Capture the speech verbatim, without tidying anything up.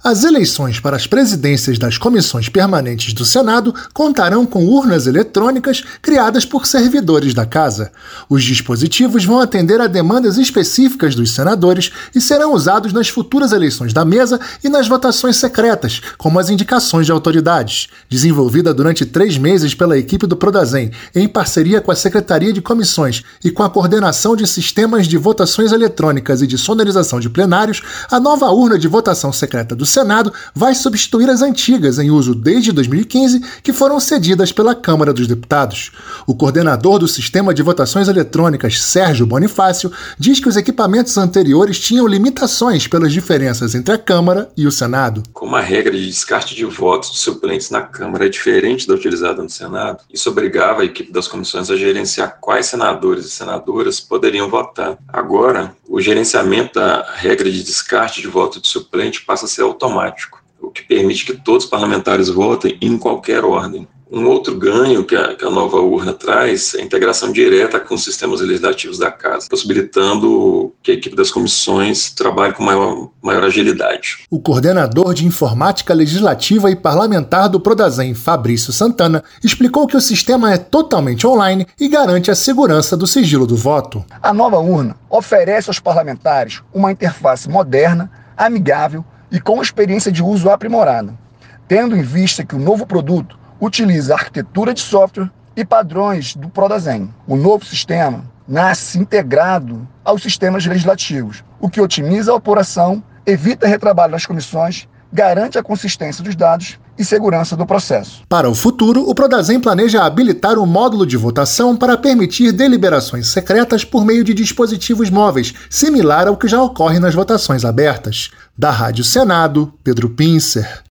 As eleições para as presidências das comissões permanentes do Senado contarão com urnas eletrônicas criadas por servidores da Casa. Os dispositivos vão atender a demandas específicas dos senadores e serão usados nas futuras eleições da mesa e nas votações secretas, como as indicações de autoridades. Desenvolvida durante três meses pela equipe do Prodazem, em parceria com a Secretaria de Comissões e com a Coordenação de Sistemas de Votações Eletrônicas e de Sonorização de Plenários, a nova urna de votação secreta do Senado vai substituir as antigas em uso desde dois mil e quinze, que foram cedidas pela Câmara dos Deputados. O coordenador do Sistema de Votações Eletrônicas, Sérgio Bonifácio, diz que os equipamentos anteriores tinham limitações pelas diferenças entre a Câmara e o Senado. Como a regra de descarte de votos dos suplentes na Câmara é diferente da utilizada no Senado, isso obrigava a equipe das comissões a gerenciar quais senadores e senadoras poderiam votar. Agora, o gerenciamento da regra de descarte de voto de suplente passa a ser automático, o que permite que todos os parlamentares votem em qualquer ordem. Um outro ganho que a, que a nova urna traz é a integração direta com os sistemas legislativos da Casa, possibilitando que a equipe das comissões trabalhe com maior, maior agilidade. O coordenador de Informática Legislativa e Parlamentar do Prodazem, Fabrício Santana, explicou que o sistema é totalmente online e garante a segurança do sigilo do voto. A nova urna oferece aos parlamentares uma interface moderna, amigável e com experiência de uso aprimorada, tendo em vista que o novo produto utiliza arquitetura de software e padrões do Prodazem. O novo sistema nasce integrado aos sistemas legislativos, o que otimiza a apuração, evita retrabalho nas comissões, garante a consistência dos dados e segurança do processo. Para o futuro, o Prodazem planeja habilitar um módulo de votação para permitir deliberações secretas por meio de dispositivos móveis, similar ao que já ocorre nas votações abertas. Da Rádio Senado, Pedro Pincer.